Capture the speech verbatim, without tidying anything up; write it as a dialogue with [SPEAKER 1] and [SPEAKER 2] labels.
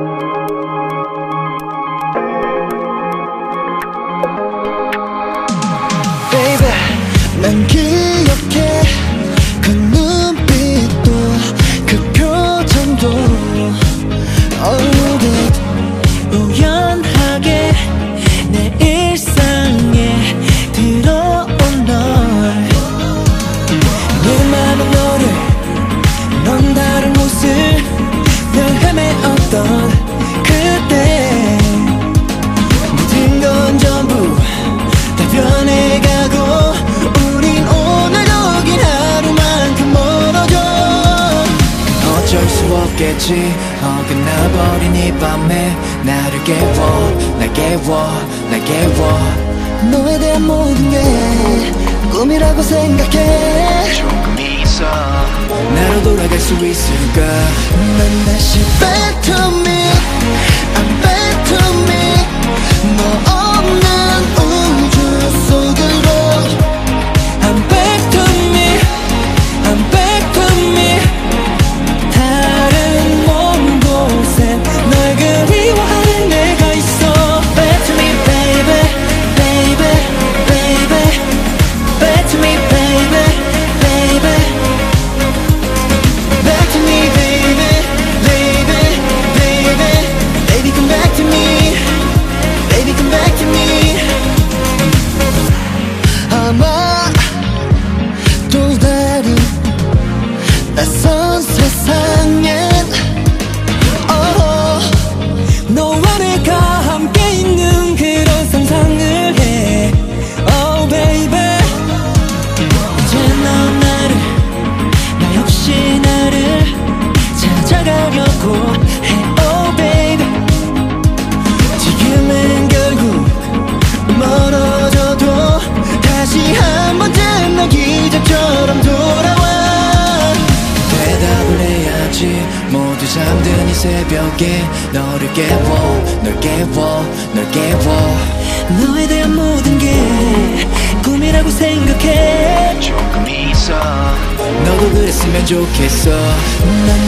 [SPEAKER 1] 난 기억해 그 눈빛도 그 표정도 어느덧 우연하게 내 일상에 들어온 널 내 맘은 너를 넌 다른 곳을 늘 헤매었던 그때 모든 건 전부 다 변해가고 우린 오늘 여긴 하루만큼 멀어져 어쩔 수 없겠지 어긋나버린 이 밤에 나를 깨워 날 깨워 날 깨워 너에 대한 모든 게 꿈이라고 생각해 조금 있어 나로 돌아갈 수 있을까 난 다시 back to me I'm back to me 너 없는 우주 속으로 I'm back to me I'm back to me 다른 먼 곳엔 널 그리워하는 내가 있어 Back to me baby baby baby Back to me baby baby Back to me baby baby baby Baby come back to me Baby come back to me 아마 또 다른 낯선 세상엔 oh, 너와 내가 함께 있는 그런 상상을 해 Oh baby 이제 넌 나를 나 역시 나를 찾아가려고 해 Oh baby 지금은 결국 멀어져도 다시 한 번쯤 너 기적처럼 돌아와 대답을 해야지 모두 잠든 이 새벽에 너를 깨워 널 깨워 널 깨워 너에 대한 모든 게 꿈이라고 생각해 조금 있어 너도 그랬으면 좋겠어 난